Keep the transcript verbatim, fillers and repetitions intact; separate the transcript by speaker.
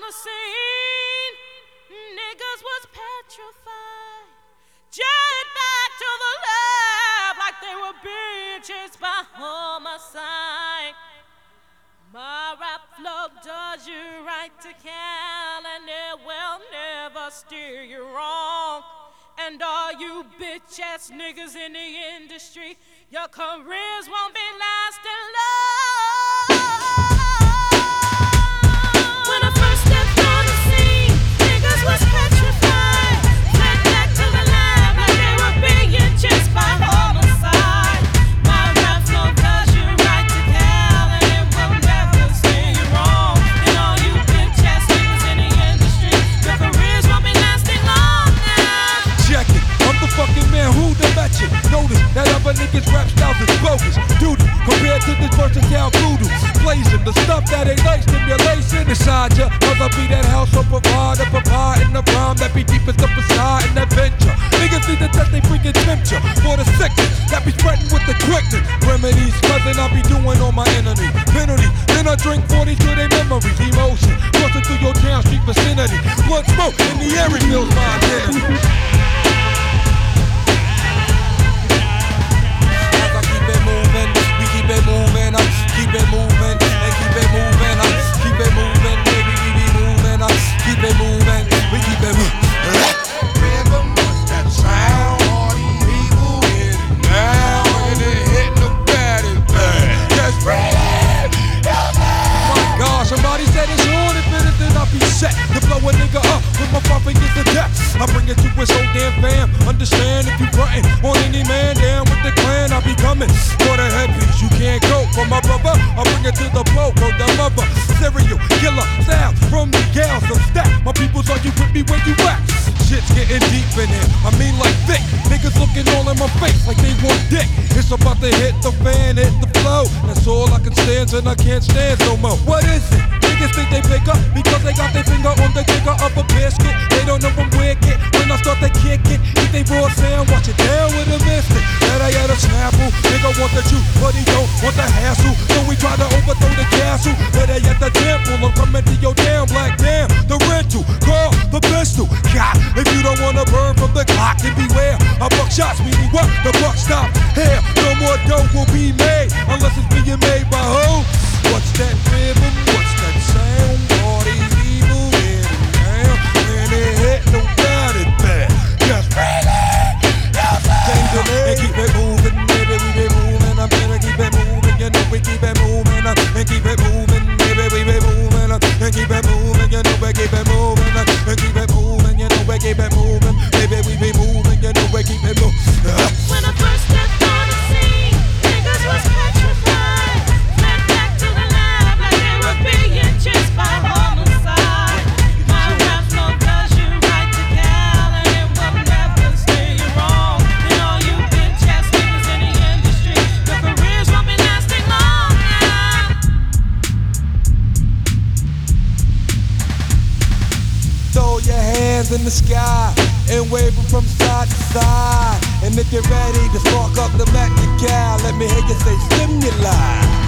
Speaker 1: the scene, niggas was petrified. Jetted back to the lab like they were being chased by homicide. My rap flow does you right to Cal, and it will never steer you wrong. And all you bitch-ass niggas in the industry, your careers won't be lasting long. When I first stepped on the scene, niggas was petrified. Fled back to the lab like they were being chased by homicide. My rap flow does you right to Cal, and it will never steer you wrong. And all you bitch-ass niggas in the industry, your careers won't be lasting long now.
Speaker 2: Check it, I'm the fucking man who the mention. Notice that other niggas' rap styles is bogus. Duty compared to this versatile voodoo. Blazing the stuff that ain't like stimulation inside ya. Cause I be that house of provider, provide in the rhyme that be deepest up inside an adventure. Niggas need to test they freaking temperature for the sickness that be spreading with the quickness. Remedies, cousin, I be doing on my enemy. Penalty, then I drink forty to their memories. Emotion, crossing through your town street vicinity. Blood smoke in the air reveals my identity. Keep it moving, uh, keep it moving, and keep it moving, uh, keep it moving, baby, we be moving, uh, keep it moving, we keep it moving. Rhythm, what's that sound? All these people get it now, and it hit the bad and bad. Just breathe, my God, somebody said it's on, if it is, then I'll be set to blow a nigga up with my five fingers to death. I bring it to his whole damn fam. Understand if you frontin' on any man, down with the clan, I be coming for the headpiece. You can't go for my brother. I bring it to the blow, go the mother. Serial killer sound from the gals of stack. My peoples, are you with me where you at? Shit's getting deep in here. I mean like thick. Niggas looking all in my face like they want dick. It's about to hit the fan, hit the flow. That's all I can stand, and I can't stand no more. What is it? Niggas think they bigger because they got their finger on the trigger of a biscuit. They don't know I'm wicked. When I start to kick it, eat they raw sound, watch it down with a mystic. That I had a snapple. Nigga want the juice, but he don't want the hassle. So we try to overthrow the castle. But they at the temple, I'm coming to your damn black damn. The rental, call the pistol. God, if you don't wanna burn from the clock, then beware. A buck shots meaning what? The buck stop here. No more dough will be made unless it's being made by who? What's that rhythm? What's that sound? All these people get it down, and it hit no doubt it bad. Just really, and keep it moving, baby, we be moving. I'm gonna keep it moving, you know we keep it moving. And keep it moving, baby, we be moving. And keep it moving, you know we keep it moving. And keep it moving, you know we keep it moving. Baby, we be moving, you know we keep it moving.
Speaker 1: When I first stepped on the scene, niggas was petrified. Fled back to the lab like they were being chased by homicide. My rap flow does you right to Cal, and it will never steer you wrong. And all you bitch-ass niggas in the industry, your careers won't be lasting long now.
Speaker 2: Throw your hands in the sky and wave them from side to side. And if you're ready to spark up the Mac, let me hear you say stimuli.